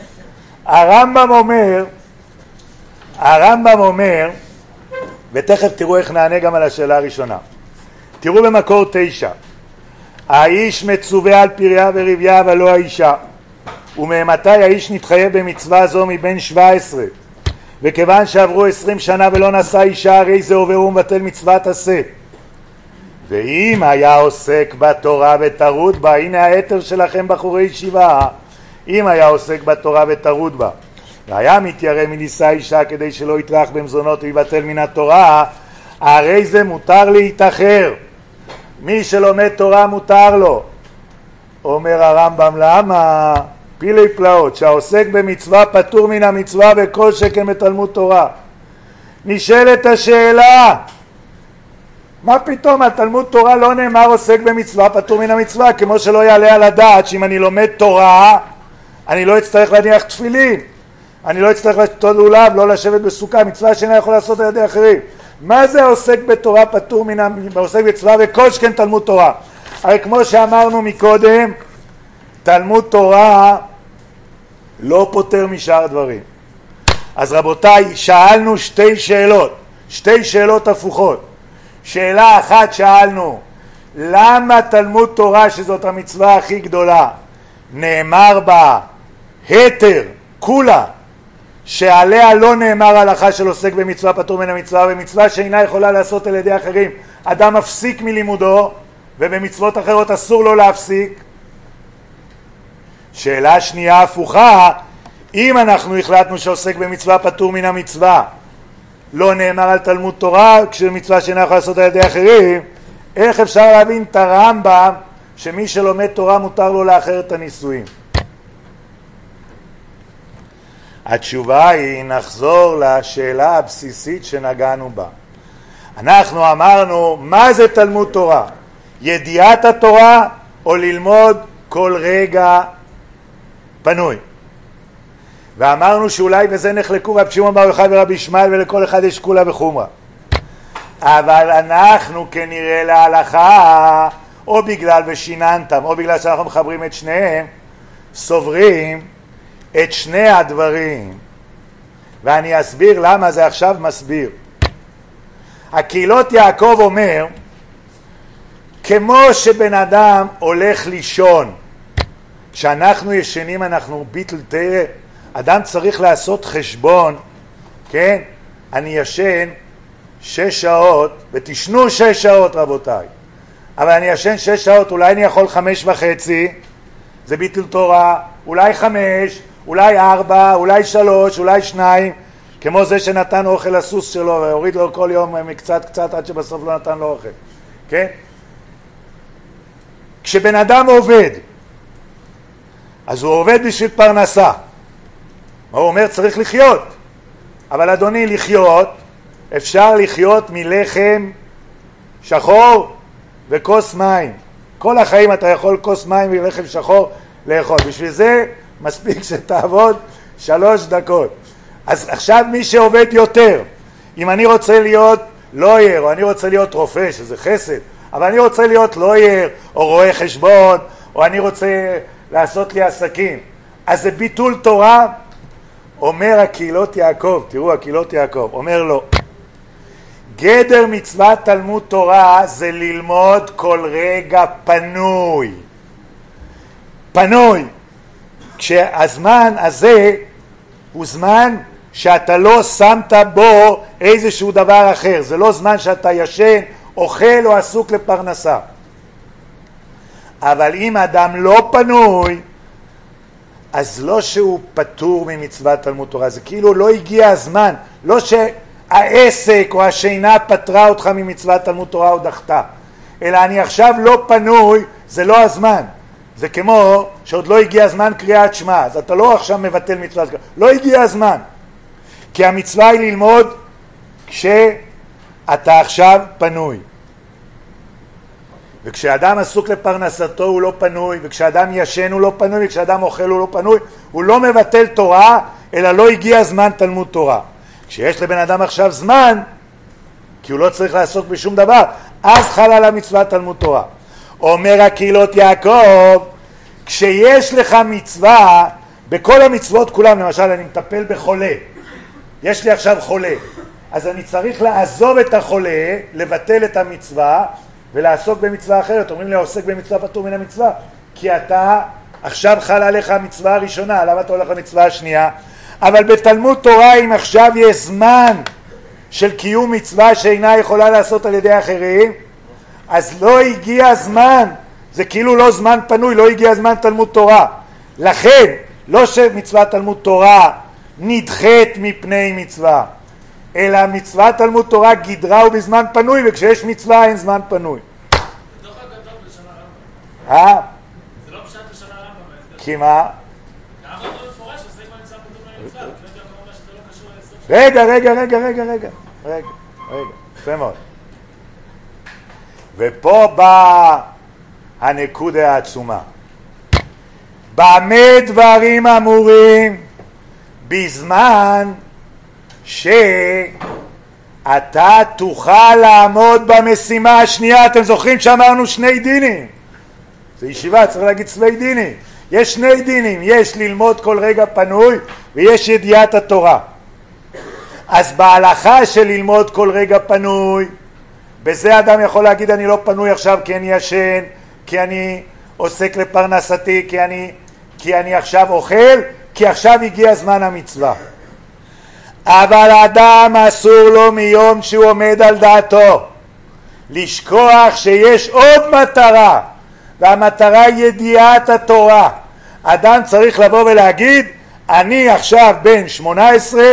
הרמב"ם אומר, ותכף תראו איך נענה גם על השאלה הראשונה. תראו במקור 9, האיש מצווה על פריה ורביה אבל לא האישה, וממתי האיש נתחייב במצווה זו מבין 17, וכיוון שעברו 20 שנה ולא נשא אישה, הרי זה עובר ומבטל מצוות עשה. ואם היה עוסק בתורה וטרוד בה, הנה היתר שלכם בחורי ישיבה, אם היה עוסק בתורה וטרוד בה והיה מתיירא מנישא אישה כדי שלא יטרח במזונות ויבטל מן התורה, הרי זה מותר להתאחר. מי שלומד תורה מותר לו, אומר הרמב"ם, למה? פילי פלאות, שהעוסק במצווה פטור מן המצווה וכל שכן בתלמוד תורה. נשאלת השאלה, מה פתאום התלמוד תורה לא נאמר עוסק במצווה פטור מן המצווה, כמו שלא יעלה על הדעת שאם אני לומד תורה אני לא אצטרך להניח תפילין, אני לא אצטרך לשתות לולב, לא לשבת בסוכה, מצווה שאינה יכול לעשות על ידי אחרים. מה זה עוסק בתורה פטור מן עוסק במצווה וכל שכן תלמוד תורה? הרי כמו שאמרנו מקודם, תלמוד תורה לא פותר משאר דברים. אז רבותיי, שאלנו שתי שאלות הפוכות. שאלה אחת שאלנו, למה תלמוד תורה שזאת המצווה הכי גדולה נאמר בה היתר כולה, שעליה לא נאמר הלכה של עוסק במצווה פטור מן המצווה, ומצווה שאינה יכולה לעשות על ידי אחרים אדם מפסיק מלימודו, ובמצוות אחרות אסור לו להפסיק. שאלה שנייה הפוכה, אם אנחנו החלטנו שעוסק במצווה פטור מן המצווה לא נאמר על תלמוד תורה כשמצווה שאינה יכולה לעשות על ידי אחרים, איך אפשר להבין את הרמב"ם שמי שלומד תורה מותר לו לאחר את הנישואים? התשובה היא, נחזור לשאלה הבסיסית שנגענו בה. אנחנו אמרנו, מה זה תלמוד תורה? ידיעת התורה או ללמוד כל רגע פנוי? ואמרנו שאולי בזה נחלקו רב שמעון בר יוחאי ורבי ישמעאל, ולכל אחד יש כולה וחומרה. אבל אנחנו כנראה להלכה, או בגלל ושיננתם, או בגלל שאנחנו מחברים את שניהם, סוברים את שני הדברים. ואני אסביר למה זה עכשיו מסביר. הקהילות יעקב אומר, כמו שבן אדם הולך לישון, כשאנחנו ישנים אנחנו ביטל תרא, אדם צריך לעשות חשבון, כן? אני ישן 6 שעות, ותשנו 6 שעות רבותיי, אבל אני ישן 6 שעות, אולי אני יכול 5.5, זה ביטל תורה, אולי 5, אולי 4, אולי 3, אולי 2, כמו זה שנתן אוכל לסוס שלו והוריד לו כל יום קצת עד שבסוף לא נתן לו אוכל, כן? כשבן אדם עובד, אז הוא עובד בשביל פרנסה. הוא אומר צריך לחיות, אבל אדוני, לחיות אפשר לחיות מלחם שחור וכוס מים. כל החיים אתה יכול כוס מים ולחם שחור לאכול. בשביל זה מספיק שתעבוד 3 דקות. אז עכשיו מי שעובד יותר, אם אני רוצה להיות לויר או אני רוצה להיות רופא, שזה חסד, אבל אני רוצה להיות לויר או רואה חשבון, או אני רוצה לעשות לי עסקים, אז זה ביטול תורה. אומר הקהילות יעקב, תראו הקהילות יעקב, אומר לו, גדר מצוות תלמוד תורה זה ללמוד כל רגע פנוי. פנוי. כשהזמן הזה הוא זמן שאתה לא שמת בו איזשהו דבר אחר. זה לא זמן שאתה ישן, אוכל או עסוק לפרנסה. אבל אם אדם לא פנוי, אז לא שהוא פטור ממצוות תלמוד תורה, זה כאילו לא הגיע הזמן, לא שהעסק או השינה פטרה אותך ממצוות תלמוד תורה או דחתה, אלא אני עכשיו לא פנוי, זה לא הזמן. זה כמו שעוד לא הגיע הזמן קריאת שמע, אז אתה לא עכשיו מבטל מצוות, לא הגיע הזמן, כי המצווה היא ללמוד כשאתה עכשיו פנוי. וכשאדם עסוק לפרנסתו הוא לא פנוי, וכשאדם ישן הוא לא פנוי, וכשאדם אוכל הוא לא פנוי, הוא לא מבטל תורה, אלא לא הגיע זמן תלמוד תורה. כשיש לבן אדם עכשיו זמן, כי הוא לא צריך לעסוק בשום דבר, אז חלה לה מצוות תלמוד תורה. אומר הקהילות יעקב, כשיש לך מצווה, בכל המצוות כולם, למשל אני מטפל בחולה, יש לי עכשיו חולה, אז אני צריך לעזוב את החולה, לבטל את המצווה, ולעסוק במצווה אחרת. אומרים לי, עוסק במצווה פטור מן המצווה, כי אתה עכשיו חל עליך המצווה הראשונה, למה אתה הולך למצווה השנייה? אבל בתלמוד תורה, אם עכשיו יש זמן של קיום מצווה שאינה יכולה לעשות על ידי אחרים, אז לא הגיע הזמן, זה כאילו לא זמן פנוי, לא הגיע הזמן תלמוד תורה. לכן, לא שמצוות תלמוד תורה נדחית מפני מצווה, אלא מצוות תלמוד תורה גדרה הוא בזמן פנוי, וכשיש מצווה אין זמן פנוי. בתוך הגדול בלשון הרמב"ם. זה לא פשט כי מה? רגע, יפה מאוד. ופה באה הנקודה העצומה. במה דברים אמורים בזמן שאתה תוכל לעמוד במשימה השנייה? אתם זוכרים שאמרנו שני דינים? זה ישיבה, צריך להגיד שני דינים. יש שני דינים, יש ללמוד כל רגע פנוי ויש ידיעת התורה. אז בהלכה של ללמוד כל רגע פנוי, בזה אדם יכול להגיד אני לא פנוי עכשיו כי אני ישן, כי אני עוסק לפרנסתי, כי אני עכשיו אוכל, כי עכשיו הגיע זמן המצווה. אבל אדם אסור לו מיום שהוא עומד על דעתו לשכוח שיש עוד מטרה, והמטרה היא ידיעת התורה. אדם צריך לבוא ולהגיד אני עכשיו בן 18,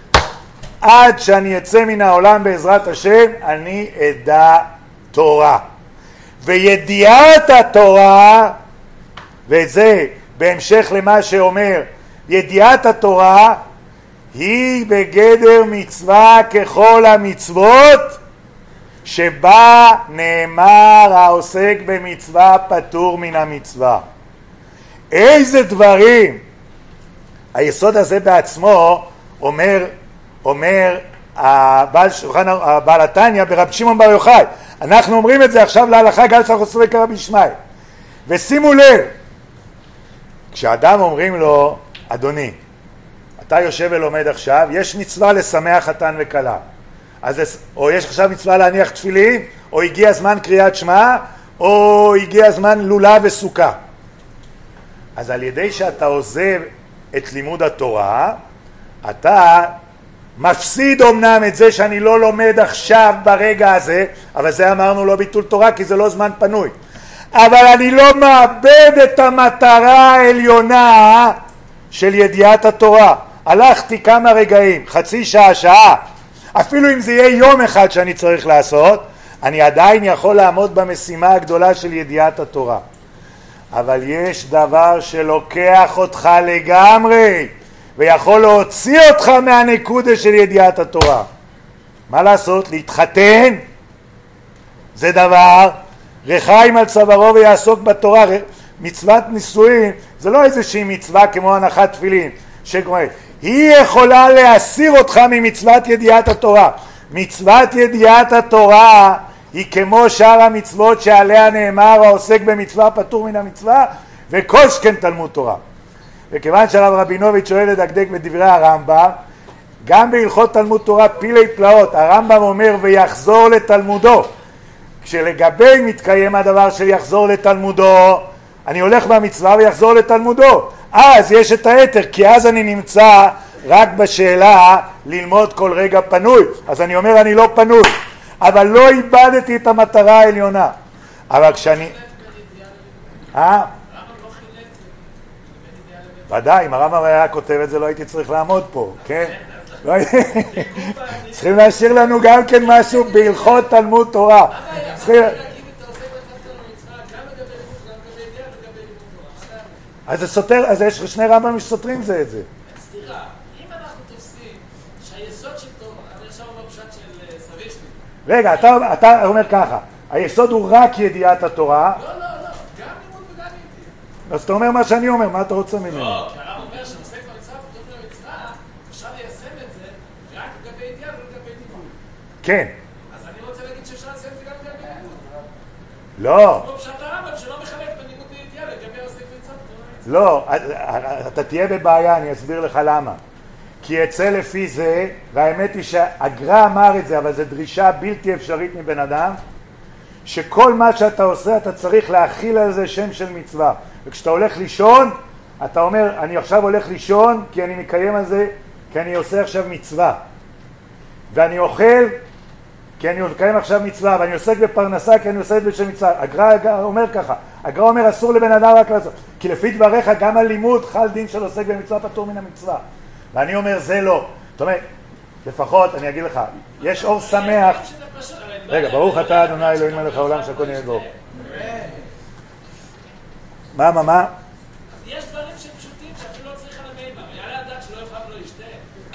עד שאני אצא מן העולם בעזרת השם אני אדע תורה. וידיעת התורה, וזה בהמשך למה שאומר, ידיעת התורה היא בגדר מצווה ככל המצוות, שבה נאמר העוסק במצווה פטור מן המצווה. איזה דברים? היסוד הזה בעצמו אומר הבעל התניא ברב שמעון בר יוחאי. אנחנו אומרים את זה עכשיו להלכה גל סחוסרי כרבי ישמעאל. ושימו לב, כשאדם אומרים לו אדוני אתה יושב ולומד עכשיו, יש מצווה לשמח חתן וכלה, או יש עכשיו מצווה להניח תפילין, או הגיע זמן קריאת שמע, או הגיע זמן לולה וסוכה. אז על ידי שאתה עוזב את לימוד התורה, אתה מפסיד אומנם את זה שאני לא לומד עכשיו ברגע הזה, אבל זה אמרנו לא ביטול תורה כי זה לא זמן פנוי, אבל אני לא מאבד את המטרה העליונה של ידיעת התורה. הלכתי כמה רגעים, חצי שעה, שעה, אפילו אם זה יהיה יום אחד שאני צריך לעשות, אני עדיין יכול לעמוד במשימה הגדולה של ידיעת התורה. אבל יש דבר שלוקח אותך לגמרי ויכול להוציא אותך מהנקודה של ידיעת התורה. מה לעשות? להתחתן זה דבר, רחיים על צווארו ויעסוק בתורה. מצוות נישואין זה לא איזושהי מצווה כמו הנחת תפילין שגמרת, היא יכולה להסיר אותך ממצוות ידיעת התורה. מצוות ידיעת התורה היא כמו שאר המצוות שעליה נאמר העוסק במצווה פטור מן המצווה, וכל שכן תלמוד תורה. וכיוון שהרב רבינוביץ' שואל לדקדק בדברי הרמב"ם, גם בהלכות תלמוד תורה פילי פלאות הרמב"ם אומר ויחזור לתלמודו. כשלגבי מתקיים הדבר של יחזור לתלמודו, אני הולך במצווה ויחזור לתלמודו, אז יש את היתר, כי אז אני נמצא רק בשאלה ללמוד כל רגע פנוי, אז אני אומר אני לא פנוי, אבל לא איבדתי את המטרה העליונה. אבל כשאני ודאי, אם הרמב"ם היה כותב את זה לא הייתי צריך לעמוד פה, כן? צריכים להשאיר לנו גם כן משהו בהלכות תלמוד תורה. אז זה סותר, אז יש שני רמב"ם שסותרים זה את זה. סליחה, אם אנחנו תופסים שהיסוד של תורה, אני עכשיו בפשט של סבישני. רגע, אתה אומר ככה, היסוד הוא רק ידיעת התורה. לא, גם לימוד וגם ידיעה. אז אתה אומר מה שאני אומר, מה אתה רוצה ממנו? לא, כי הרב אומר שעוסק במצווה פטור מן המצווה, אפשר ליישם את זה רק לגבי ידיעה ולגבי לימוד. כן. אז אני רוצה להגיד שאפשר ליישם את זה גם לגבי לימוד. לא. כמו פשט הרמב"ם שלא מחלק בין לימוד וידיעה לגבי עוסק במצווה פטור מן המצווה. לא, אתה תהיה בבעיה, אני אסביר לך למה. כי יצא לפי זה, והאמת היא שהגר"א אמר את זה, אבל זו דרישה בלתי אפשרית מבן אדם, שכל מה שאתה עושה אתה צריך להכיל על זה שם של מצווה. וכשאתה הולך לישון, אתה אומר, אני עכשיו הולך לישון כי אני מקיים על זה, כי אני עושה עכשיו מצווה. ואני אוכל כי אני מקיים עכשיו מצווה, ואני עוסק בפרנסה כי אני עושה את זה בשם מצווה. הגר"א אומר ככה, הגר"א אומר אסור לבן אדם רק לעשות, כי לפי דבריך גם הלימוד חל דין של עוסק במצווה פטור מן המצווה. ואני אומר זה לא. זאת אומרת, לפחות אני אגיד לך, יש אור שמח. רגע, ברוך אתה אדוני אלוהים מלך העולם שהכל נהיה בו. מה? יש דברים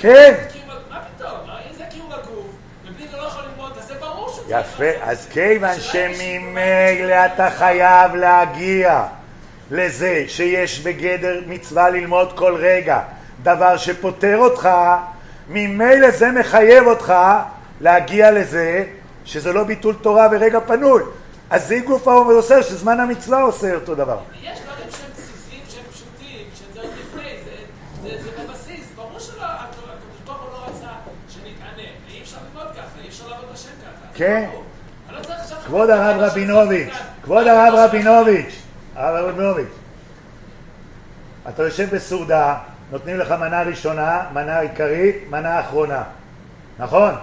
כן. מה פתאום? אם זה קיום הגוף, ובלי זה לא יכול ללמוד, אז זה ברור שהוא צריך יפה, אז כיוון שממילא אתה חייב להגיע לזה שיש בגדר מצווה ללמוד כל רגע, דבר שפותר אותך, ממילא זה מחייב אותך להגיע לזה שזה לא ביטול תורה ורגע פנוי. אז זה גוף האוסר, שזמן המצווה עושה אותו דבר. יש דברים שהם בסיסיים, שהם פשוטים, שזה עוד לפני, זה בבסיס. ברור שלא, הקדוש ברוך הוא לא רצה שנתענה. אי אפשר ללמוד ככה, אי אפשר לעבוד השם ככה. כן. אני לא צריך עכשיו... כבוד הרב רבינוביץ', כבוד הרב רבינוביץ', הרב רבינוביץ', אתה יושב בסעודה, נותנים לך מנה ראשונה, מנה עיקרית, מנה אחרונה. נכון?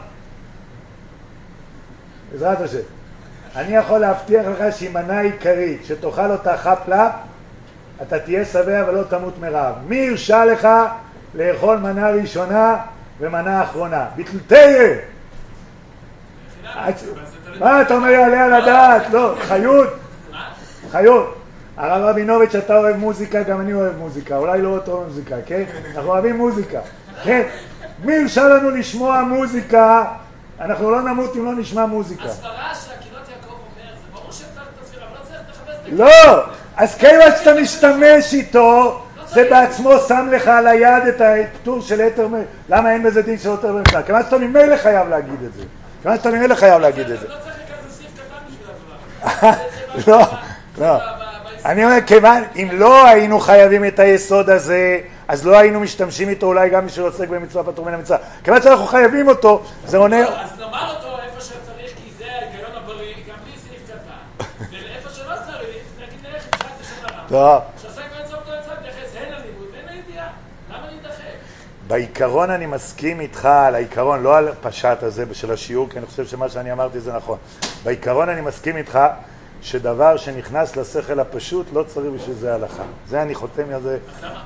בעזרת השם. אני יכול להבטיח לך שהיא מנה עיקרית, שתאכל אותה חפלפ, אתה תהיה שבע ולא תמות מרעב. מי הרשה לך לאכול מנה ראשונה ומנה אחרונה? ביטל תרא! מה אתה אומר יעלה על הדעת? לא, חיות. חיות. הרב רבינוביץ', אתה אוהב מוזיקה, גם אני אוהב מוזיקה. אולי לא אותו מוזיקה, כן? אנחנו אוהבים מוזיקה. כן? מי הרשה לנו לשמוע מוזיקה? אנחנו לא נמות אם לא נשמע מוזיקה. הסברה שהקהילות יעקב אומר, זה ברור שצריך את הסבירה, אבל לא צריך לחפש את הקהילות. לא! אז כיוון שאתה משתמש איתו, זה בעצמו שם לך על היד את הפטור של יתר מרצה. למה אין בזה דין של יתר מרצה? כיוון שאתה ממילא חייב להגיד את זה. כיוון שאתה ממילא חייב להגיד את זה. לא צריך לקחת סעיף קטן בשביל הדבר. לא, לא. אני אומר, כיוון, אם לא היינו חייבים את היסוד הזה, אז לא היינו משתמשים איתו אולי גם בשביל עוסק במצווה פטור מן המצווה. כיוון שאנחנו חייבים אותו, זה עונה... אז נאמר אותו איפה שצריך, כי זה ההיגיון הבריא, גם בלי סעיף קטן. ואיפה שלא צריך, נגיד נלך עם שעת לשון הרב. טוב. שעוסק באמצעות לא יצא, נתייחס הן ללימוד, הן לידיעה. למה להידחק? בעיקרון אני מסכים איתך על העיקרון, לא על הפשט הזה של השיעור, כי אני חושב שמה שאני אמרתי זה נכון. בעיקרון אני מסכים איתך שדבר שנכנס לשכל הפשוט לא צריך בשביל זה הלכה. זה אני חותם על זה.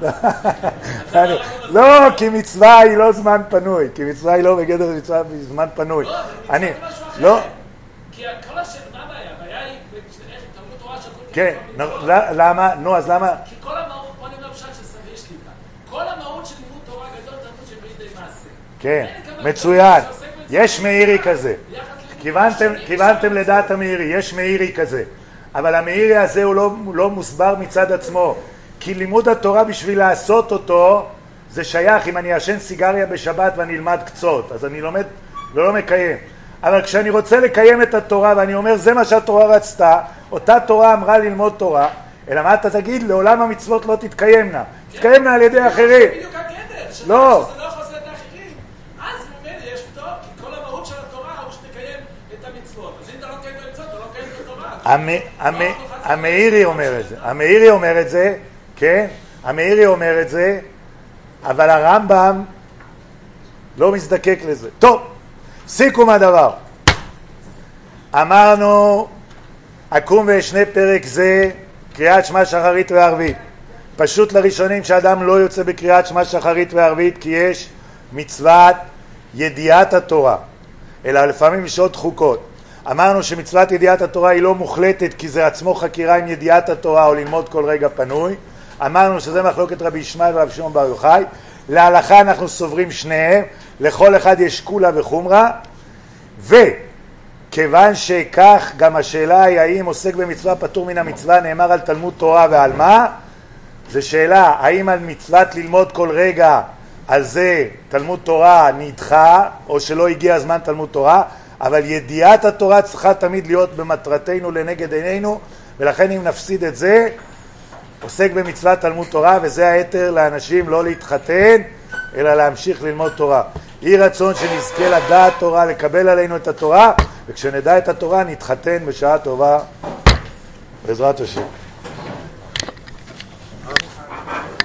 לא, כי מצווה היא לא זמן פנוי, כי מצווה היא לא בגדר מצווה זמן פנוי. לא, זה מצווה משהו אחר. לא. כי כל השאלה, מה הבעיה? הבעיה היא תלמוד תורה של כל כן, למה? נו, אז למה? כי כל המהות, בוא נראה פשט שסביר שליטה. כל המהות של לימוד תורה גדול תלמוד של בידי מעשה. כן, מצוין. יש מאירי כזה. כיוונתם לדעת המאירי, יש מאירי כזה. אבל המאירי הזה הוא לא מוסבר מצד עצמו. כי לימוד התורה בשביל לעשות אותו, זה שייך אם אני אשן סיגריה בשבת ואני אלמד קצות. אז אני לומד ולא מקיים. אבל כשאני רוצה לקיים את התורה ואני אומר זה מה שהתורה רצתה, אותה תורה אמרה ללמוד תורה, אלא מה אתה תגיד? לעולם המצוות לא תתקיימנה. תתקיימנה על ידי אחרים. זה בדיוק הגדר. שזה לא יכול לעשות על ידי אחרים. אז ממילא יש פטור, כי כל המהות של התורה הוא שתקיים את המצוות. אז אם אתה לא קיים את המצוות, אתה לא קיים את התורה. המאירי אומר את זה. המאירי אומר את זה, כן? המאירי אומר את זה, אבל הרמב"ם לא מזדקק לזה. טוב, סיכום הדבר. אמרנו, עקום וישנה פרק זה, קריאת שמע שחרית וערבית. פשוט לראשונים שאדם לא יוצא בקריאת שמע שחרית וערבית, כי יש מצוות ידיעת התורה, אלא לפעמים יש עוד חוקות. אמרנו שמצוות ידיעת התורה היא לא מוחלטת, כי זה עצמו חקירה עם ידיעת התורה או ללמוד כל רגע פנוי. אמרנו שזה מחלוקת רבי ישמעאל ורבי שמעון בר יוחאי. להלכה אנחנו סוברים שניהם, לכל אחד יש קולה וחומרה, וכיוון שכך גם השאלה היא האם עוסק במצווה פטור מן המצווה, נאמר על תלמוד תורה ועל מה? זו שאלה, האם על מצוות ללמוד כל רגע, על זה תלמוד תורה נדחה, או שלא הגיע הזמן תלמוד תורה, אבל ידיעת התורה צריכה תמיד להיות במטרתנו לנגד עינינו, ולכן אם נפסיד את זה, עוסק במצוות תלמוד תורה, וזה היתר לאנשים לא להתחתן, אלא להמשיך ללמוד תורה. יהי רצון שנזכה לדעת תורה, לקבל עלינו את התורה, וכשנדע את התורה נתחתן בשעה טובה, בעזרת השם.